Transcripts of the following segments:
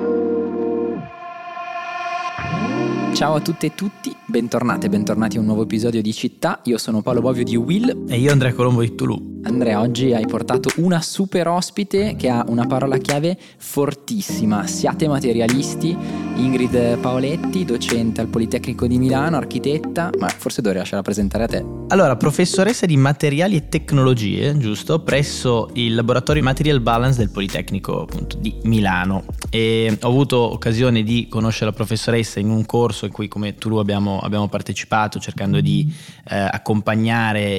Ciao a tutte e tutti, bentornate e bentornati a un nuovo episodio di Città. Io sono Paolo Bovio di Will. E io Andrea Colombo di Toulouse. Andrea, oggi hai portato una super ospite che ha una parola chiave fortissima. Siate materialisti. Ingrid Paoletti, docente al Politecnico di Milano, architetta, ma forse dovrei lasciarla presentare a te. Allora, professoressa di materiali e tecnologie, giusto? Presso il laboratorio Material Balance del Politecnico appunto di Milano. E ho avuto occasione di conoscere la professoressa in un corso in cui come Toulouse abbiamo partecipato, cercando di accompagnare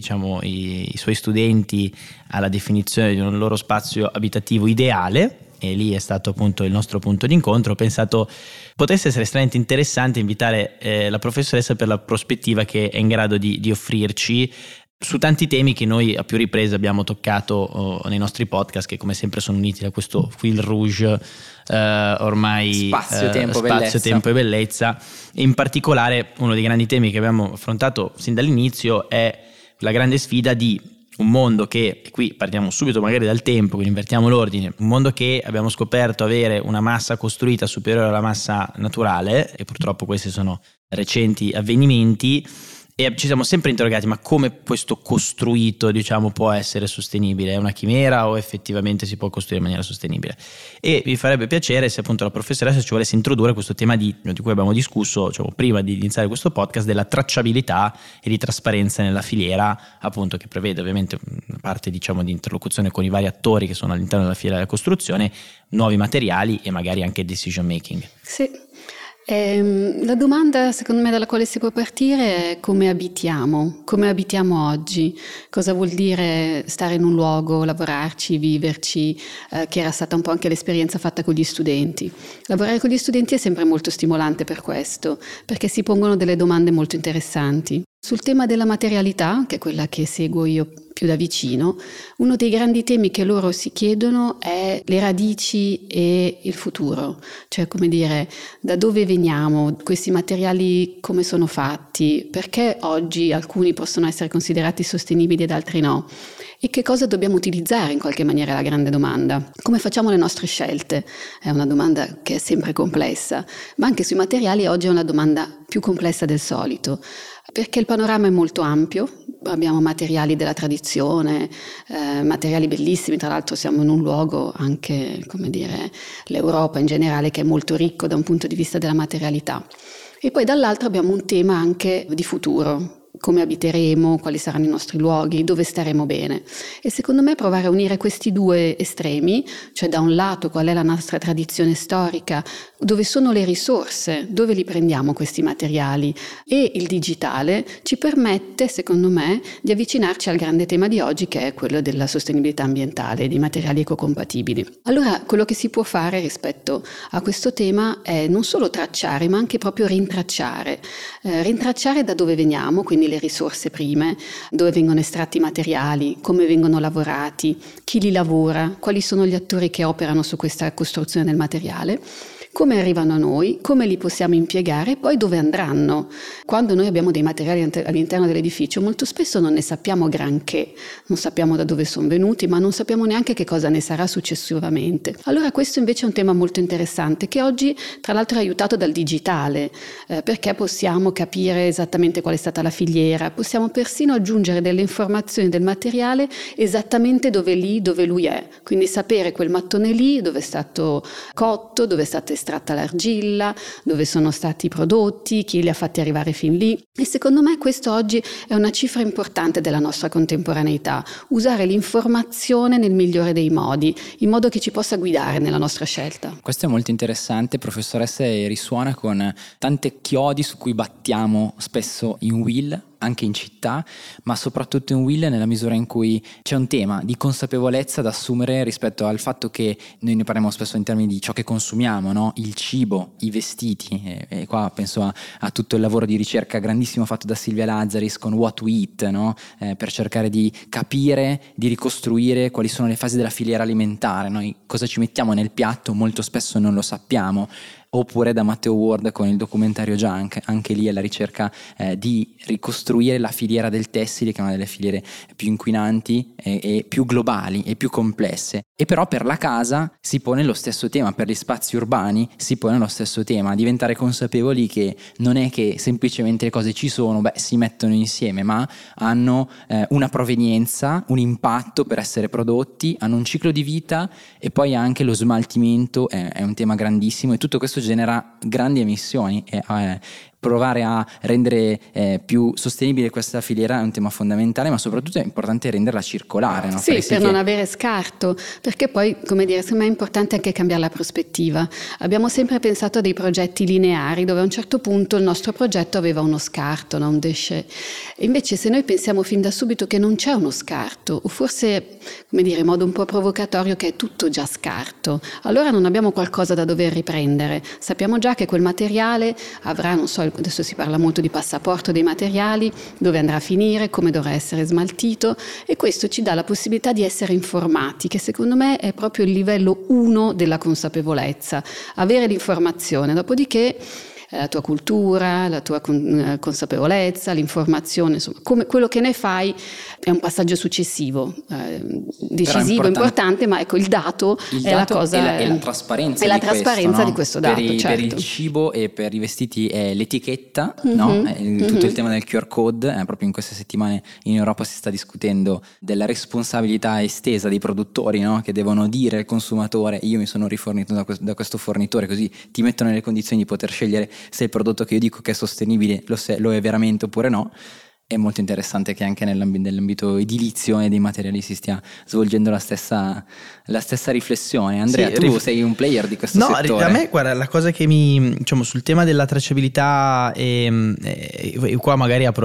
i suoi studenti alla definizione di un loro spazio abitativo ideale. E lì è stato appunto il nostro punto di incontro. Ho pensato potesse essere estremamente interessante invitare la professoressa per la prospettiva che è in grado di offrirci su tanti temi che noi a più riprese abbiamo toccato nei nostri podcast, che come sempre sono uniti da questo fil rouge ormai spazio, tempo e bellezza. E in particolare uno dei grandi temi che abbiamo affrontato sin dall'inizio è la grande sfida di un mondo che, e qui partiamo subito magari dal tempo, quindi invertiamo l'ordine, un mondo che abbiamo scoperto avere una massa costruita superiore alla massa naturale, e purtroppo questi sono recenti avvenimenti, e ci siamo sempre interrogati: ma come questo costruito può essere sostenibile? È una chimera o effettivamente si può costruire in maniera sostenibile? E vi farebbe piacere se appunto la professoressa ci volesse introdurre questo tema di cui abbiamo discusso prima di iniziare questo podcast, della tracciabilità e di trasparenza nella filiera, appunto, che prevede ovviamente una parte di interlocuzione con i vari attori che sono all'interno della filiera della costruzione, nuovi materiali e magari anche decision making. Sì. La domanda secondo me dalla quale si può partire è come abitiamo oggi, cosa vuol dire stare in un luogo, lavorarci, viverci, che era stata un po' anche l'esperienza fatta con gli studenti. Lavorare con gli studenti è sempre molto stimolante per questo, perché si pongono delle domande molto interessanti. Sul tema della materialità, che è quella che seguo io più da vicino, uno dei grandi temi che loro si chiedono è le radici e il futuro, cioè come dire, da dove veniamo, questi materiali come sono fatti, perché oggi alcuni possono essere considerati sostenibili ed altri no, e che cosa dobbiamo utilizzare in qualche maniera, è la grande domanda. Come facciamo le nostre scelte? È una domanda che è sempre complessa, ma anche sui materiali oggi è una domanda più complessa del solito, perché il panorama è molto ampio. Abbiamo materiali della tradizione, materiali bellissimi, tra l'altro siamo in un luogo anche, l'Europa in generale, che è molto ricco da un punto di vista della materialità. E poi dall'altro abbiamo un tema anche di futuro. Come abiteremo, quali saranno i nostri luoghi, dove staremo bene. E secondo me provare a unire questi due estremi, cioè da un lato qual è la nostra tradizione storica, dove sono le risorse, dove li prendiamo questi materiali, e il digitale ci permette, secondo me, di avvicinarci al grande tema di oggi, che è quello della sostenibilità ambientale, di materiali ecocompatibili. Allora, quello che si può fare rispetto a questo tema è non solo tracciare, ma anche proprio rintracciare da dove veniamo, quindi le risorse prime, dove vengono estratti i materiali, come vengono lavorati, chi li lavora, quali sono gli attori che operano su questa costruzione del materiale, come arrivano a noi, come li possiamo impiegare e poi dove andranno. Quando noi abbiamo dei materiali all'interno dell'edificio, molto spesso non ne sappiamo granché, non sappiamo da dove sono venuti, ma non sappiamo neanche che cosa ne sarà successivamente. Allora questo invece è un tema molto interessante, che oggi tra l'altro è aiutato dal digitale, perché possiamo capire esattamente qual è stata la filiera, possiamo persino aggiungere delle informazioni del materiale esattamente dove lui è, quindi sapere quel mattone lì, dove è stato cotto, dove è stata estratta l'argilla, dove sono stati prodotti, chi li ha fatti arrivare fin lì. E secondo me questo oggi è una cifra importante della nostra contemporaneità, usare l'informazione nel migliore dei modi, in modo che ci possa guidare nella nostra scelta. Questo è molto interessante, professoressa, e risuona con tante chiodi su cui battiamo spesso in Will, anche in città, ma soprattutto in Will, nella misura in cui c'è un tema di consapevolezza da assumere rispetto al fatto che noi ne parliamo spesso in termini di ciò che consumiamo, no? Il cibo, i vestiti, e qua penso a tutto il lavoro di ricerca grandissimo fatto da Silvia Lazzaris con What We Eat, no? Per cercare di capire, di ricostruire quali sono le fasi della filiera alimentare. Noi cosa ci mettiamo nel piatto molto spesso non lo sappiamo. oppure da Matteo Ward con il documentario Junk, anche lì alla ricerca di ricostruire la filiera del tessile, che è una delle filiere più inquinanti e più globali e più complesse. E però per la casa si pone lo stesso tema, per gli spazi urbani si pone lo stesso tema, diventare consapevoli che non è che semplicemente le cose ci sono, si mettono insieme, ma hanno una provenienza, un impatto per essere prodotti, hanno un ciclo di vita, e poi anche lo smaltimento è un tema grandissimo, e tutto questo genera grandi emissioni, e provare a rendere più sostenibile questa filiera è un tema fondamentale, ma soprattutto è importante renderla circolare, no? Sì, per non avere scarto, perché poi, come dire, secondo me è importante anche cambiare la prospettiva. Abbiamo sempre pensato a dei progetti lineari dove a un certo punto il nostro progetto aveva uno scarto, no? Un déchet. E invece se noi pensiamo fin da subito che non c'è uno scarto, o forse, come dire, in modo un po' provocatorio, che è tutto già scarto, allora non abbiamo qualcosa da dover riprendere. Sappiamo già che quel materiale avrà, non so, adesso si parla molto di passaporto dei materiali, dove andrà a finire, come dovrà essere smaltito, e questo ci dà la possibilità di essere informati, che secondo me è proprio il livello 1 della consapevolezza, avere l'informazione, dopodiché la tua cultura, la tua consapevolezza, l'informazione, insomma, come quello che ne fai è un passaggio successivo, decisivo, importante, ma ecco il dato è la cosa, è la trasparenza, di questo dato. Per il cibo e per i vestiti è l'etichetta, no? Tutto il tema del QR code, proprio in queste settimane in Europa si sta discutendo della responsabilità estesa dei produttori, no? Che devono dire al consumatore: io mi sono rifornito da questo fornitore, così ti mettono nelle condizioni di poter scegliere se il prodotto che io dico che è sostenibile lo è veramente oppure no. È molto interessante che anche nell'ambito edilizio e dei materiali si stia svolgendo la stessa riflessione. Andrea, sì, tu sei un player di questo settore. A me, guarda, la cosa che diciamo, sul tema della tracciabilità, e qua magari apro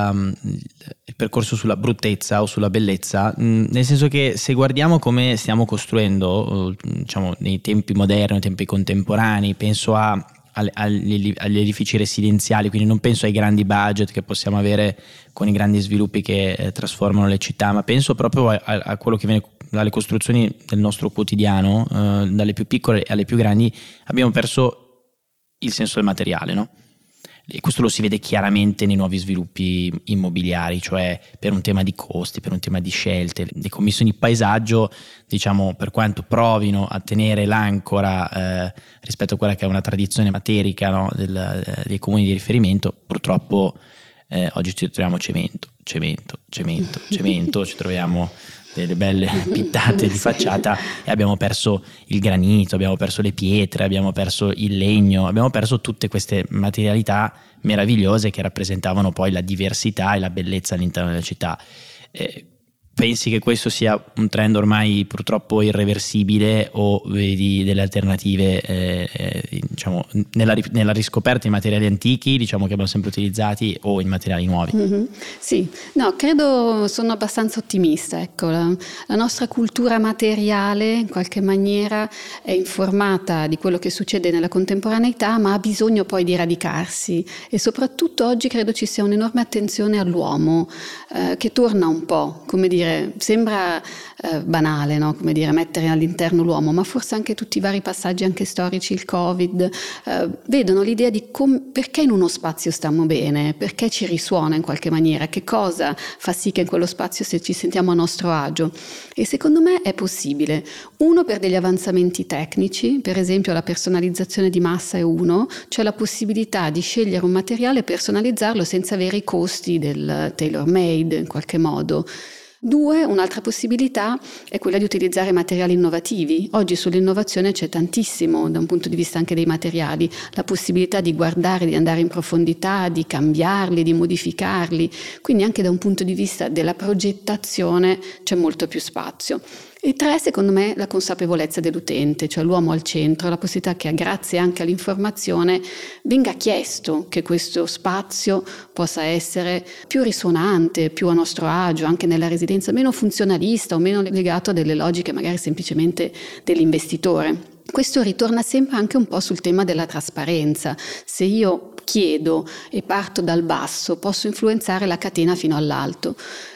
il percorso sulla bruttezza o sulla bellezza, nel senso che se guardiamo come stiamo costruendo, diciamo, nei tempi moderni, nei tempi contemporanei, penso agli edifici residenziali, quindi non penso ai grandi budget che possiamo avere con i grandi sviluppi che trasformano le città, ma penso proprio a quello che viene dalle costruzioni del nostro quotidiano, dalle più piccole alle più grandi. Abbiamo perso il senso del materiale, no? E questo lo si vede chiaramente nei nuovi sviluppi immobiliari, cioè per un tema di costi, per un tema di scelte. Le commissioni di paesaggio, diciamo, per quanto provino a tenere l'ancora rispetto a quella che è una tradizione materica, no, dei comuni di riferimento, purtroppo oggi ci troviamo cemento, ci troviamo delle belle pittate di facciata e abbiamo perso il granito, abbiamo perso le pietre, abbiamo perso il legno, abbiamo perso tutte queste materialità meravigliose che rappresentavano poi la diversità e la bellezza all'interno della città. Pensi che questo sia un trend ormai purtroppo irreversibile, o vedi delle alternative diciamo nella riscoperta in materiali antichi, diciamo, che abbiamo sempre utilizzati, o in materiali nuovi? Sì, no, credo, sono abbastanza ottimista, ecco, la nostra cultura materiale in qualche maniera è informata di quello che succede nella contemporaneità, ma ha bisogno poi di radicarsi, e soprattutto oggi credo ci sia un'enorme attenzione all'uomo, che torna un po', come dire, sembra banale, no? Come dire, mettere all'interno l'uomo, ma forse anche tutti i vari passaggi anche storici, il Covid, vedono l'idea di perché in uno spazio stiamo bene, perché ci risuona in qualche maniera, che cosa fa sì che in quello spazio ci sentiamo a nostro agio. E secondo me è possibile. Uno, per degli avanzamenti tecnici, per esempio la personalizzazione di massa è uno, cioè la possibilità di scegliere un materiale e personalizzarlo senza avere i costi del tailor made in qualche modo. 2, un'altra possibilità è quella di utilizzare materiali innovativi. Oggi sull'innovazione c'è tantissimo da un punto di vista anche dei materiali, la possibilità di guardare, di andare in profondità, di cambiarli, di modificarli, quindi anche da un punto di vista della progettazione c'è molto più spazio. E 3, secondo me, la consapevolezza dell'utente, cioè l'uomo al centro, la possibilità che grazie anche all'informazione venga chiesto che questo spazio possa essere più risuonante, più a nostro agio, anche nella residenza, meno funzionalista o meno legato a delle logiche magari semplicemente dell'investitore. Questo ritorna sempre anche un po' sul tema della trasparenza. Se io chiedo e parto dal basso, posso influenzare la catena fino all'alto.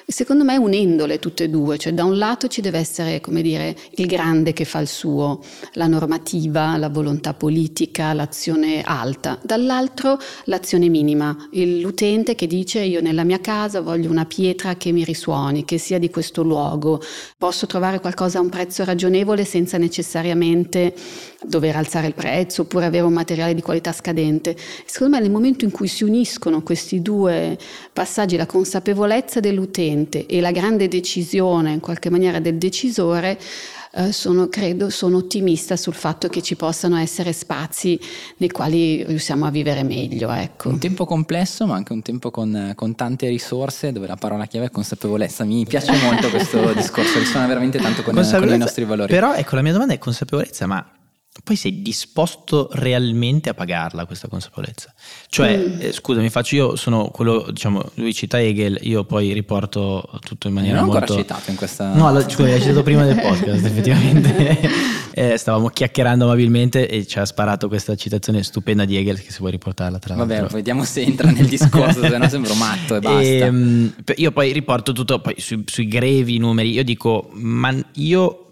secondo me unendole tutte e due, cioè da un lato ci deve essere, come dire, il grande che fa il suo, la normativa, la volontà politica, l'azione alta, dall'altro l'azione minima, l'utente che dice io nella mia casa voglio una pietra che mi risuoni, che sia di questo luogo, posso trovare qualcosa a un prezzo ragionevole senza necessariamente dover alzare il prezzo oppure avere un materiale di qualità scadente. Secondo me nel momento in cui si uniscono questi due passaggi, la consapevolezza dell'utente e la grande decisione in qualche maniera del decisore, sono ottimista sul fatto che ci possano essere spazi nei quali riusciamo a vivere meglio, ecco. Un tempo complesso ma anche un tempo con tante risorse, dove la parola chiave è consapevolezza. Mi piace molto questo discorso, risuona veramente tanto con i nostri valori. Però ecco, la mia domanda è consapevolezza, ma poi sei disposto realmente a pagarla questa consapevolezza? Cioè, scusami, io sono quello, diciamo, lui cita Hegel, io poi riporto tutto in maniera non molto... Non ho ancora citato in questa... No, scusa, l'hai citato prima del podcast, effettivamente. Stavamo chiacchierando amabilmente e ci ha sparato questa citazione stupenda di Hegel, che se vuoi riportarla tra l'altro. Vabbè, vediamo se entra nel discorso, se no sembro matto e basta. Io poi riporto tutto poi sui grevi numeri, io dico, ma io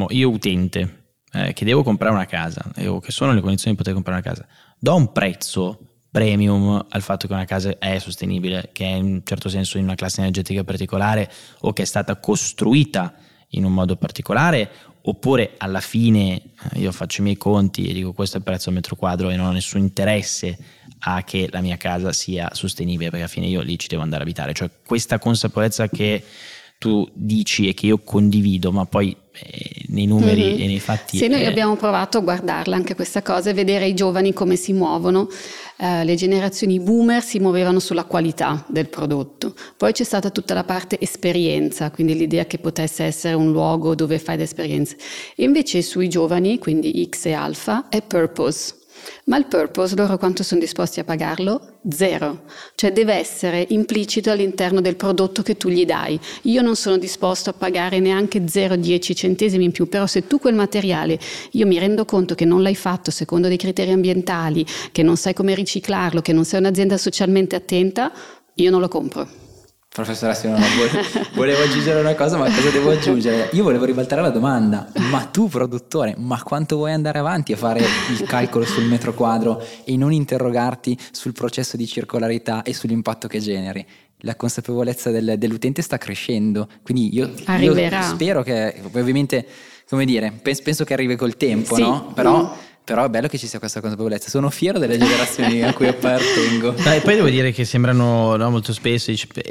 utente, che devo comprare una casa, o che sono nelle condizioni di poter comprare una casa, do un prezzo premium al fatto che una casa è sostenibile, che è in un certo senso in una classe energetica particolare o che è stata costruita in un modo particolare, oppure alla fine io faccio i miei conti e dico questo è il prezzo al metro quadro e non ho nessun interesse a che la mia casa sia sostenibile, perché alla fine io lì ci devo andare a abitare. Cioè questa consapevolezza che tu dici e che io condivido, ma poi nei numeri e nei fatti... Sì, noi abbiamo provato a guardarla anche questa cosa e vedere i giovani come si muovono. Le generazioni boomer si muovevano sulla qualità del prodotto, poi c'è stata tutta la parte esperienza, quindi l'idea che potesse essere un luogo dove fai le esperienze, e invece sui giovani, quindi X e alfa, è purpose. Ma il purpose, loro quanto sono disposti a pagarlo? 0. Cioè deve essere implicito all'interno del prodotto che tu gli dai. Io non sono disposto a pagare neanche 0,10 centesimi in più, però se tu quel materiale, io mi rendo conto che non l'hai fatto secondo dei criteri ambientali, che non sai come riciclarlo, che non sei un'azienda socialmente attenta, io non lo compro. Professoressa, volevo aggiungere una cosa, ma cosa devo aggiungere? Io volevo ribaltare la domanda, ma tu produttore, ma quanto vuoi andare avanti a fare il calcolo sul metro quadro e non interrogarti sul processo di circolarità e sull'impatto che generi? La consapevolezza dell'utente sta crescendo, quindi io spero che, ovviamente, come dire, penso che arrivi col tempo, sì. No? Però è bello che ci sia questa consapevolezza. Sono fiero delle generazioni a cui appartengo. E poi devo dire che sembrano molto spesso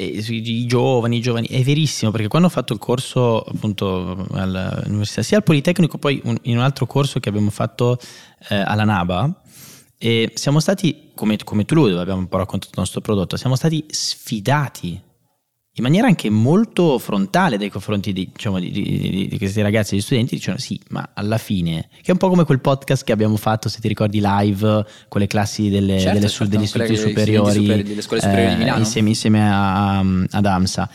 i giovani, è verissimo, perché quando ho fatto il corso appunto all'università, sia al Politecnico, poi in un altro corso che abbiamo fatto alla NABA, e siamo stati, come tu dove abbiamo un po' raccontato il nostro prodotto, siamo stati sfidati in maniera anche molto frontale nei confronti di questi ragazzi, gli studenti, dicevano sì, ma alla fine, che è un po' come quel podcast che abbiamo fatto, se ti ricordi, live con le classi degli istituti superiori, delle scuole superiori di Milano, insieme ad AMSA.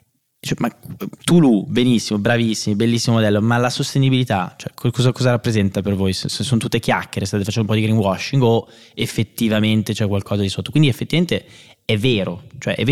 Ma Tulu, benissimo, bravissimi, bellissimo modello, ma la sostenibilità, cioè, cosa rappresenta per voi? Se sono tutte chiacchiere, state facendo un po' di greenwashing o effettivamente c'è qualcosa di sotto? Quindi effettivamente è vero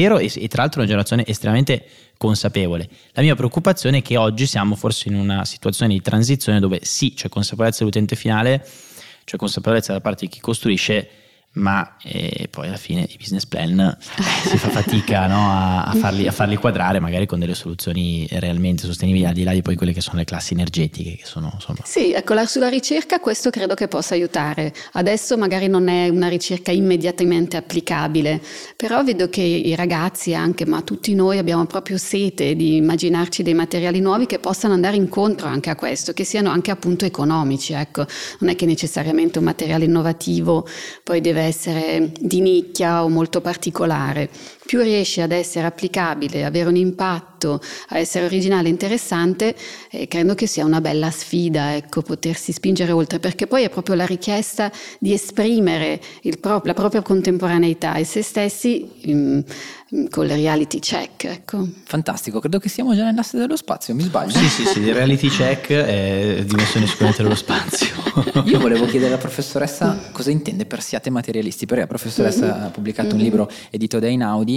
e tra l'altro è una generazione estremamente consapevole. La mia preoccupazione è che oggi siamo forse in una situazione di transizione dove sì, c'è consapevolezza dell'utente finale, c'è consapevolezza da parte di chi costruisce, ma poi alla fine i business plan si fa fatica, no, a farli quadrare magari con delle soluzioni realmente sostenibili, al di là di poi quelle che sono le classi energetiche che sono, insomma. Sì, ecco, sulla ricerca questo credo che possa aiutare. Adesso magari non è una ricerca immediatamente applicabile, però vedo che i ragazzi anche, ma tutti noi abbiamo proprio sete di immaginarci dei materiali nuovi che possano andare incontro anche a questo, che siano anche appunto economici, ecco. Non è che necessariamente un materiale innovativo poi deve essere di nicchia o molto particolare. Più riesce ad essere applicabile, avere un impatto, a essere originale e interessante, credo che sia una bella sfida, ecco, potersi spingere oltre, perché poi è proprio la richiesta di esprimere la propria contemporaneità e se stessi con le reality check, ecco. Fantastico, credo che siamo già nell'asse dello spazio, mi sbaglio? Sì, il reality check è dimensione sicuramente dello spazio. Io volevo chiedere alla professoressa cosa intende per siate materialisti, perché la professoressa ha pubblicato un libro edito da Einaudi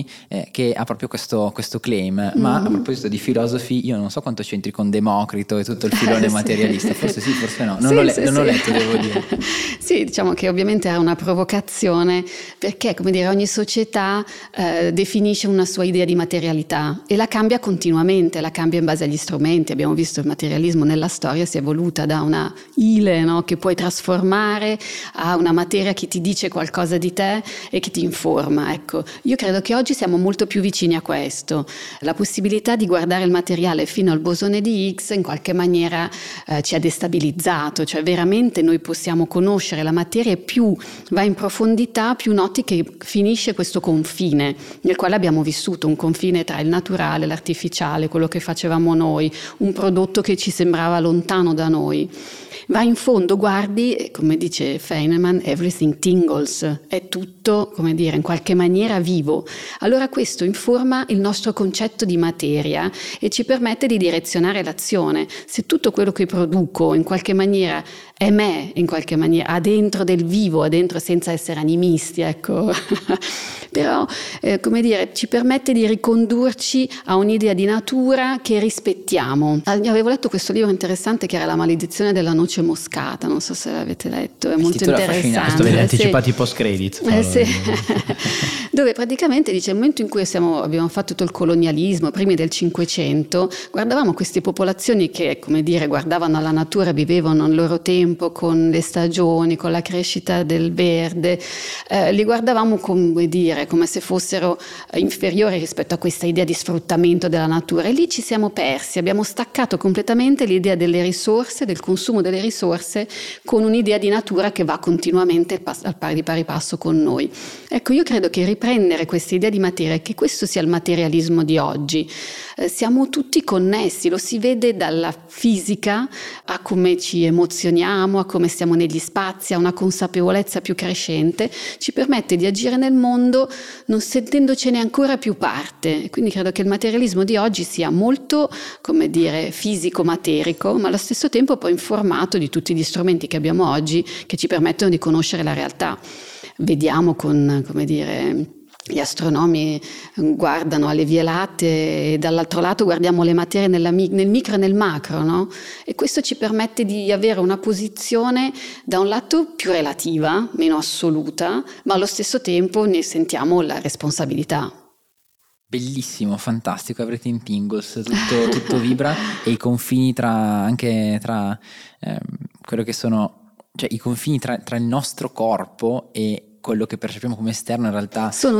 che ha proprio questo claim. Ma a proposito di filosofi, io non so quanto c'entri con Democrito e tutto il filone materialista, forse sì, forse no, non ho letto, devo dire. Sì, diciamo che ovviamente era una provocazione, perché come dire, ogni società definisce una sua idea di materialità e la cambia continuamente, la cambia in base agli strumenti. Abbiamo visto il materialismo nella storia si è evoluta da una ile, no, che puoi trasformare, a una materia che ti dice qualcosa di te e che ti informa. Ecco, io credo che oggi siamo molto più vicini a questo. La possibilità di guardare il materiale fino al bosone di Higgs in qualche maniera ci ha destabilizzato, cioè veramente noi possiamo conoscere la materia e più va in profondità, più noti che finisce questo confine nel quale abbiamo vissuto, un confine tra il naturale, l'artificiale, quello che facevamo noi, un prodotto che ci sembrava lontano da noi. Va in fondo, guardi, come dice Feynman, everything tingles, è tutto, come dire, in qualche maniera vivo. Allora questo informa il nostro concetto di materia e ci permette di direzionare l'azione. Se tutto quello che produco in qualche maniera è me, in qualche maniera, ha dentro del vivo, ha dentro, senza essere animisti, ecco, però, come dire, ci permette di ricondurci a un'idea di natura che rispettiamo. Avevo letto questo libro interessante che era La maledizione della noce moscata, non so se l'avete letto, è molto interessante. Sto vedendo anticipati post credit. Sì. Dove praticamente dice il momento in cui abbiamo fatto tutto il colonialismo, primi del 500, guardavamo queste popolazioni che, come dire, guardavano alla natura, vivevano il loro tempo con le stagioni, con la crescita del verde, li guardavamo, come dire, come se fossero inferiori rispetto a questa idea di sfruttamento della natura, e lì ci siamo persi, abbiamo staccato completamente l'idea delle risorse, del consumo delle risorse, con un'idea di natura che va continuamente di pari passo con noi. Ecco, io credo che riprendere questa idea di materia, che questo sia il materialismo di oggi, siamo tutti connessi, lo si vede dalla fisica a come ci emozioniamo, a come stiamo negli spazi, a una consapevolezza più crescente, ci permette di agire nel mondo non sentendocene ancora più parte. Quindi credo che il materialismo di oggi sia molto, come dire, fisico-materico, ma allo stesso tempo poi informato di tutti gli strumenti che abbiamo oggi che ci permettono di conoscere la realtà. Vediamo con, come dire, gli astronomi guardano alle Vie Lattee e dall'altro lato guardiamo le materie nel micro e nel macro, no? E questo ci permette di avere una posizione da un lato più relativa, meno assoluta, ma allo stesso tempo ne sentiamo la responsabilità. Bellissimo, fantastico, Everything Tingles, tutto vibra, e i confini tra quello che sono, cioè i confini tra il nostro corpo e quello che percepiamo come esterno in realtà non sono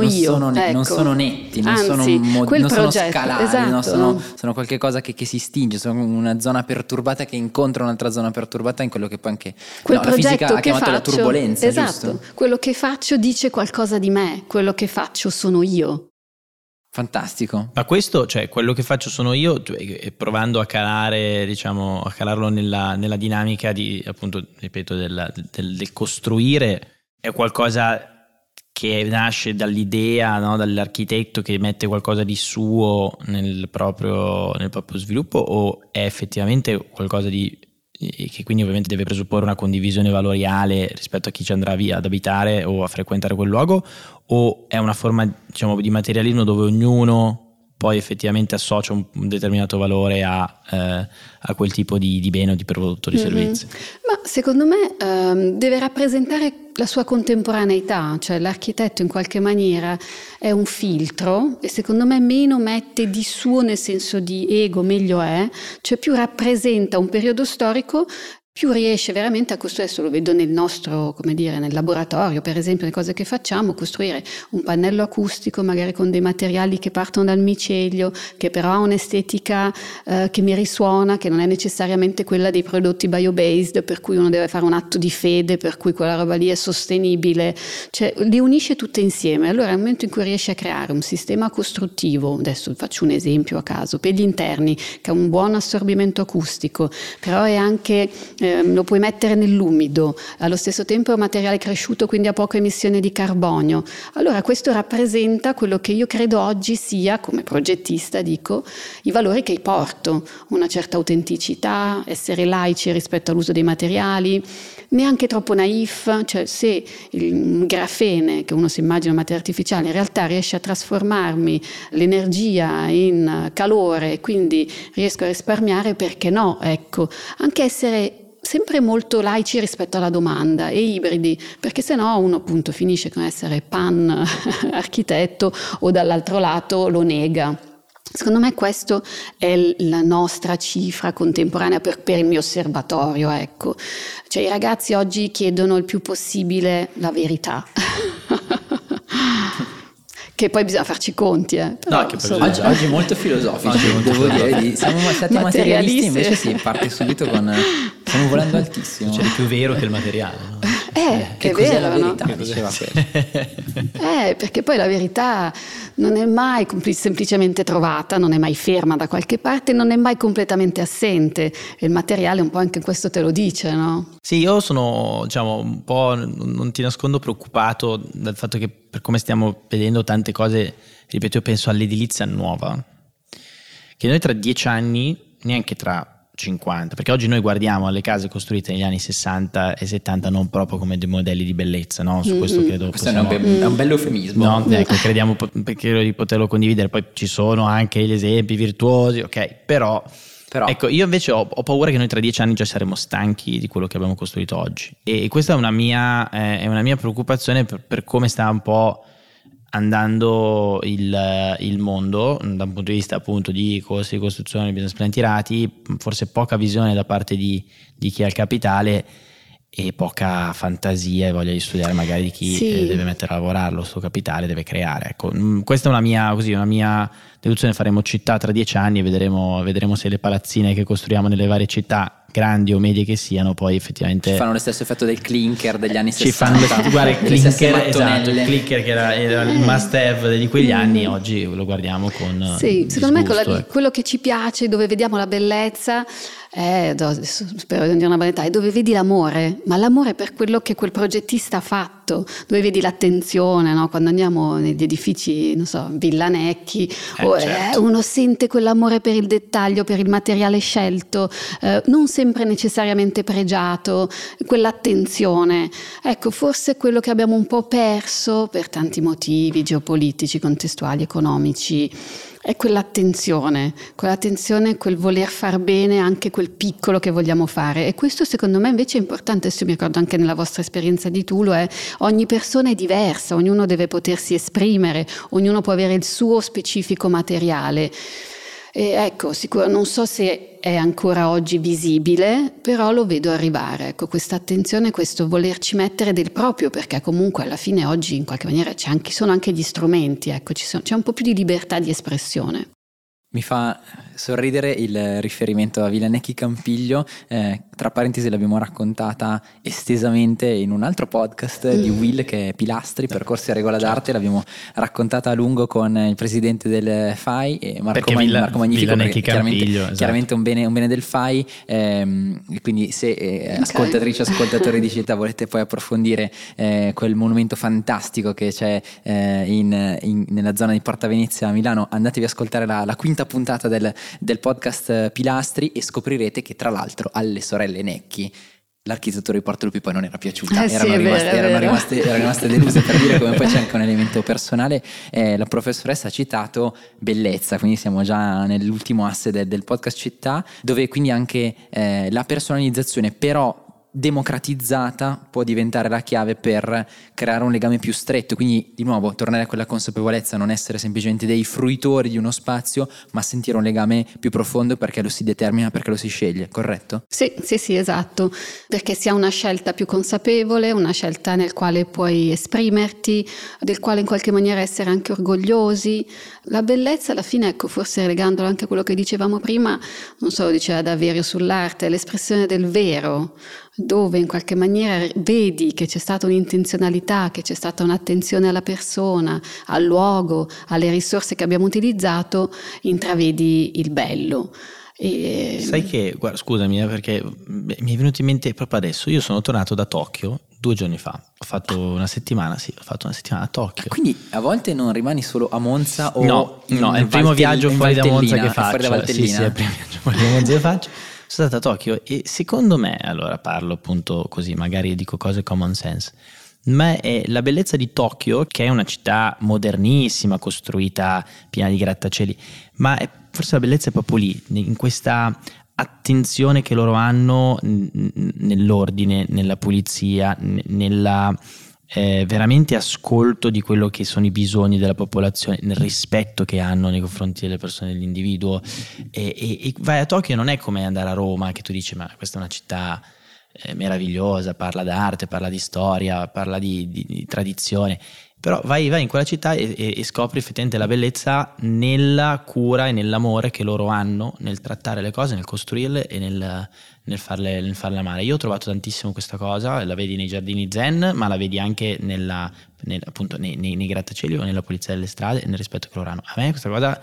netti, non Anzi, non sono scalari, esatto, no? Sono qualche cosa che si stinge, sono una zona perturbata che incontra un'altra zona perturbata, in quello che poi anche la fisica ha chiamato la turbolenza, esatto, giusto? Quello che faccio dice qualcosa di me, quello che faccio sono io. Fantastico. Ma questo, cioè quello che faccio sono io, provando a calare, diciamo, a calarlo nella dinamica di, appunto, ripeto, del costruire, è qualcosa che nasce dall'idea, no, dall'architetto che mette qualcosa di suo nel proprio sviluppo, o è effettivamente qualcosa che quindi ovviamente deve presupporre una condivisione valoriale rispetto a chi ci andrà via ad abitare o a frequentare quel luogo, o è una forma, diciamo, di materialismo dove ognuno poi effettivamente associa un determinato valore a quel tipo di bene o di prodotto, di servizio? Ma secondo me deve rappresentare la sua contemporaneità, cioè l'architetto in qualche maniera è un filtro e secondo me meno mette di suo nel senso di ego meglio è, cioè più rappresenta un periodo storico, più riesce veramente a costruire. Adesso lo vedo nel nostro, come dire, nel laboratorio, per esempio, le cose che facciamo, costruire un pannello acustico magari con dei materiali che partono dal micelio, che però ha un'estetica che mi risuona, che non è necessariamente quella dei prodotti bio-based, per cui uno deve fare un atto di fede, per cui quella roba lì è sostenibile, cioè li unisce tutte insieme. Allora nel momento in cui riesce a creare un sistema costruttivo, adesso faccio un esempio a caso, per gli interni, che ha un buon assorbimento acustico, però è anche lo puoi mettere nell'umido, allo stesso tempo è un materiale cresciuto, quindi ha poca emissione di carbonio. Allora questo rappresenta quello che io credo oggi sia, come progettista dico, i valori che porto, una certa autenticità, essere laici rispetto all'uso dei materiali, neanche troppo naif, cioè se il grafene, che uno si immagina un materiale artificiale, in realtà riesce a trasformarmi l'energia in calore, quindi riesco a risparmiare, perché no? Ecco, anche essere sempre molto laici rispetto alla domanda e ibridi, perché sennò uno appunto finisce con essere pan architetto o dall'altro lato lo nega. Secondo me questo è la nostra cifra contemporanea per il mio osservatorio, ecco. Cioè i ragazzi oggi chiedono il più possibile la verità. Che poi bisogna farci i conti, però, no, che oggi molto filosofici, devo dire, siamo stati materialisti, invece si parte subito con stiamo volando altissimo. C'è il più vero che il materiale, no? Che è cos'è vero, la verità, no? diceva Perché poi la verità non è mai semplicemente trovata, non è mai ferma da qualche parte, non è mai completamente assente, e il materiale un po' anche questo te lo dice, no? Sì, io sono, diciamo, un po', non ti nascondo, preoccupato dal fatto che, per come stiamo vedendo tante cose, ripeto, io penso all'edilizia nuova, che noi tra 10 anni, neanche tra 50, perché oggi noi guardiamo alle case costruite negli anni 60 e 70 non proprio come dei modelli di bellezza, no? Su questo credo questo è un bello eufemismo. No, ecco, credo di poterlo condividere. Poi ci sono anche gli esempi virtuosi, ok, però ecco, io invece ho paura che noi tra 10 anni già saremo stanchi di quello che abbiamo costruito oggi, e questa è una mia preoccupazione per come sta un po' andando il mondo da un punto di vista appunto di costi di costruzione, business plan tirati, forse poca visione da parte di chi ha il capitale e poca fantasia e voglia di studiare magari di chi deve mettere a lavorare il suo capitale, deve creare. Ecco, questa è una mia deduzione. Faremo città tra 10 anni e vedremo se le palazzine che costruiamo nelle varie città, grandi o medie che siano, poi effettivamente ci fanno lo stesso effetto del clinker degli anni 60. Ci fanno guarda, il clinker che era il must have di quegli anni, oggi lo guardiamo con secondo disgusto, me quello che ci piace, dove vediamo la bellezza, adesso spero di non dire una banalità, è dove vedi l'amore, ma l'amore per quello che quel progettista ha fatto, dove vedi l'attenzione, no? Quando andiamo negli edifici, non so, Villa Necchi, certo. Uno sente quell'amore per il dettaglio, per il materiale scelto, non sempre necessariamente pregiato, quell'attenzione. Ecco, forse è quello che abbiamo un po' perso per tanti motivi geopolitici, contestuali, economici. È quell'attenzione, quel voler far bene anche quel piccolo che vogliamo fare, e questo secondo me invece è importante. Adesso mi ricordo anche nella vostra esperienza di Tulu, ogni persona è diversa, ognuno deve potersi esprimere, ognuno può avere il suo specifico materiale. E ecco, sicuro, non so se è ancora oggi visibile, però lo vedo arrivare, ecco, questa attenzione, questo volerci mettere del proprio, perché comunque alla fine oggi in qualche maniera sono anche gli strumenti, ecco, c'è un po' più di libertà di espressione. Mi fa sorridere il riferimento a Villa Necchi Campiglio, tra parentesi l'abbiamo raccontata estesamente in un altro podcast di Will che è Pilastri, percorsi a regola d'arte, l'abbiamo raccontata a lungo con il presidente del FAI e Marco Magnifico, Villa Necchi Campiglio, chiaramente un bene del FAI, quindi se ascoltatrici, ascoltatori di città volete poi approfondire quel monumento fantastico che c'è nella zona di Porta Venezia a Milano, andatevi a ascoltare la quinta puntata del podcast Pilastri e scoprirete che tra l'altro alle sorelle Necchi l'architettura di Porta Lupi poi non era piaciuta, erano rimaste deluse, per dire come poi c'è anche un elemento personale. La professoressa ha citato bellezza, quindi siamo già nell'ultimo asse del podcast città, dove quindi anche la personalizzazione però democratizzata può diventare la chiave per creare un legame più stretto, quindi di nuovo tornare a quella consapevolezza, non essere semplicemente dei fruitori di uno spazio, ma sentire un legame più profondo perché lo si determina, perché lo si sceglie, corretto? Sì, esatto, perché si ha una scelta più consapevole, una scelta nel quale puoi esprimerti, del quale in qualche maniera essere anche orgogliosi. La bellezza alla fine, ecco, forse legandolo anche a quello che dicevamo prima, non so, diceva Daverio sull'arte, è l'espressione del vero, dove in qualche maniera vedi che c'è stata un'intenzionalità, che c'è stata un'attenzione alla persona, al luogo, alle risorse che abbiamo utilizzato, intravedi il bello. Sai che, guarda, scusami, perché mi è venuto in mente proprio adesso. Io sono tornato da Tokyo 2 giorni fa. Ho fatto una settimana a Tokyo. Quindi a volte non rimani solo a Monza o no, è il primo viaggio fuori da Monza che faccio. Sì, è il primo viaggio fuori da Monza che faccio. Sono stato a Tokyo e secondo me, allora parlo appunto così, magari dico cose common sense, ma è la bellezza di Tokyo, che è una città modernissima, costruita piena di grattacieli, ma forse la bellezza è proprio lì, in questa attenzione che loro hanno nell'ordine, nella pulizia, nella veramente ascolto di quello che sono i bisogni della popolazione, nel rispetto che hanno nei confronti delle persone, dell'individuo. E vai a Tokyo, non è come andare a Roma, che tu dici ma questa è una città meravigliosa, parla d'arte, parla di storia, parla di tradizione, però vai in quella città e scopri effettivamente la bellezza nella cura e nell'amore che loro hanno nel trattare le cose, nel costruirle e nel farle amare. Io ho trovato tantissimo questa cosa, la vedi nei giardini zen, ma la vedi anche appunto nei grattacieli o nella pulizia delle strade e nel rispetto che loro hanno. A me questa cosa,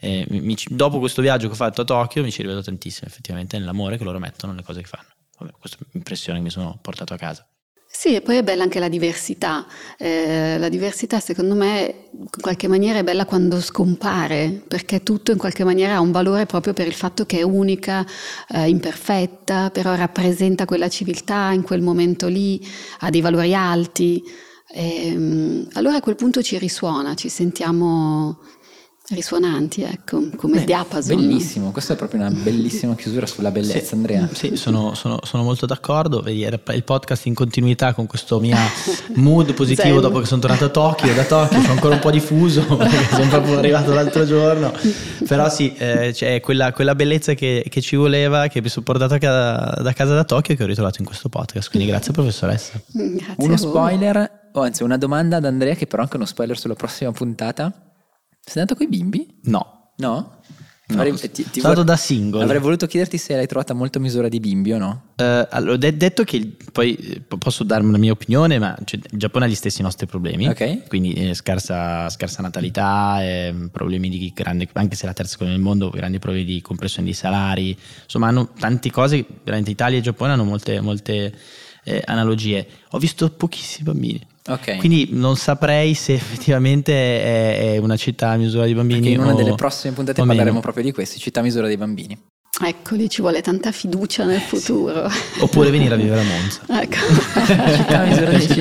dopo questo viaggio che ho fatto a Tokyo, mi ci rivedo tantissimo effettivamente nell'amore che loro mettono nelle cose che fanno. Vabbè, questa è un'impressione che mi sono portato a casa. Sì, e poi è bella anche la diversità. La diversità secondo me in qualche maniera è bella quando scompare, perché tutto in qualche maniera ha un valore proprio per il fatto che è unica, imperfetta, però rappresenta quella civiltà in quel momento lì, ha dei valori alti. Allora a quel punto ci risuona, ci sentiamo risonanti, ecco, come il diapason. Bellissimo, questa è proprio una bellissima chiusura sulla bellezza, sì, Andrea. Sì, sono molto d'accordo. Vedi, era il podcast in continuità con questo mio mood positivo dopo che sono tornato da Tokyo sono ancora un po' diffuso perché sono proprio arrivato l'altro giorno, però sì, c'è quella bellezza che ci voleva, che mi sono portato da casa da Tokyo, che ho ritrovato in questo podcast, quindi grazie professoressa. Grazie. Uno spoiler, o anzi una domanda ad Andrea, che però anche uno spoiler sulla prossima puntata. Sei andato coi bimbi? No. No? Sono stato da single. Avrei voluto chiederti se l'hai trovata molto a misura di bimbi o no. Allora, detto che poi posso darmi la mia opinione, ma il Giappone ha gli stessi nostri problemi, okay. Quindi scarsa natalità, problemi di grande, anche se è la terza economia del mondo, grandi problemi di compressione di salari, insomma hanno tante cose, veramente Italia e Giappone hanno molte analogie. Ho visto pochissimi bambini. Okay. Quindi non saprei se effettivamente è una città a misura di bambini. Perché in una delle prossime puntate parleremo proprio di queste, città a misura dei bambini. Ecco, lì ci vuole tanta fiducia nel futuro. Oppure venire a vivere a Monza. Ecco. Città a misura di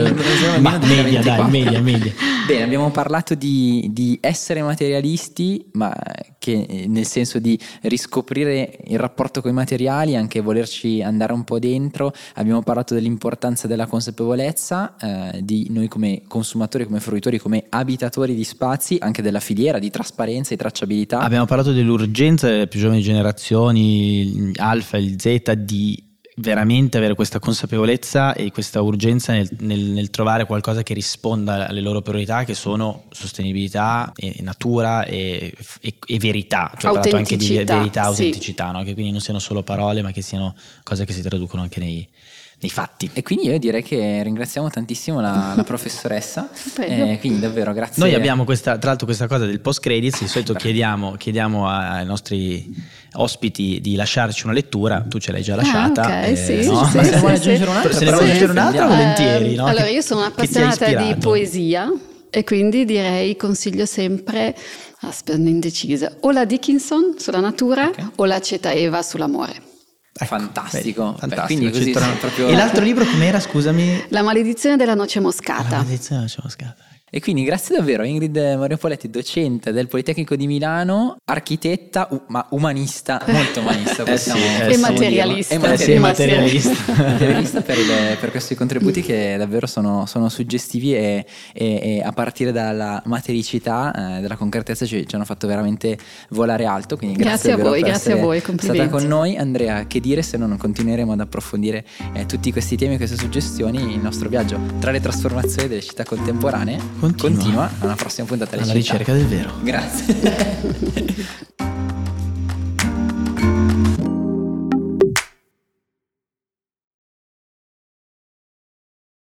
media. Bene, abbiamo parlato di essere materialisti, ma che nel senso di riscoprire il rapporto con i materiali, anche volerci andare un po' dentro. Abbiamo parlato dell'importanza della consapevolezza, di noi come consumatori, come fruitori, come abitatori di spazi, anche della filiera, di trasparenza e tracciabilità. Abbiamo parlato dell'urgenza delle più giovani generazioni, Alfa e Z, di veramente avere questa consapevolezza e questa urgenza nel trovare qualcosa che risponda alle loro priorità, che sono sostenibilità e natura e verità. Cioè, ho parlato anche di verità, autenticità, no? Che quindi non siano solo parole, ma che siano cose che si traducono anche nei fatti. E quindi io direi che ringraziamo tantissimo la professoressa, quindi davvero grazie. Noi abbiamo tra l'altro questa cosa del post credits, di solito chiediamo ai nostri ospiti di lasciarci una lettura, tu ce l'hai già lasciata. Okay, sì, no? sì, Ma sì, se vuoi aggiungere un'altra, se ne vuoi aggiungere un'altra, volentieri. No? Allora, io sono appassionata di poesia e quindi consiglio sempre, sono indecisa, o la Dickinson sulla natura o la Cetaeva sull'amore. Ecco, fantastico. Fantastico. Quindi così proprio... E l'altro libro com'era, scusami? La maledizione della noce moscata. La maledizione della noce moscata. E quindi grazie davvero a Ingrid Mariopoletti, docente del Politecnico di Milano, architetta, ma umanista, molto umanista, e materialista. E materialista per questi contributi che davvero sono suggestivi e a partire dalla matericità, dalla concretezza ci hanno fatto veramente volare alto. Quindi grazie a voi, complimenti. Stata con noi. Andrea, che dire se non continueremo ad approfondire tutti questi temi e queste suggestioni, il nostro viaggio tra le trasformazioni delle città contemporanee continua alla prossima puntata alla ricerca del vero. Grazie.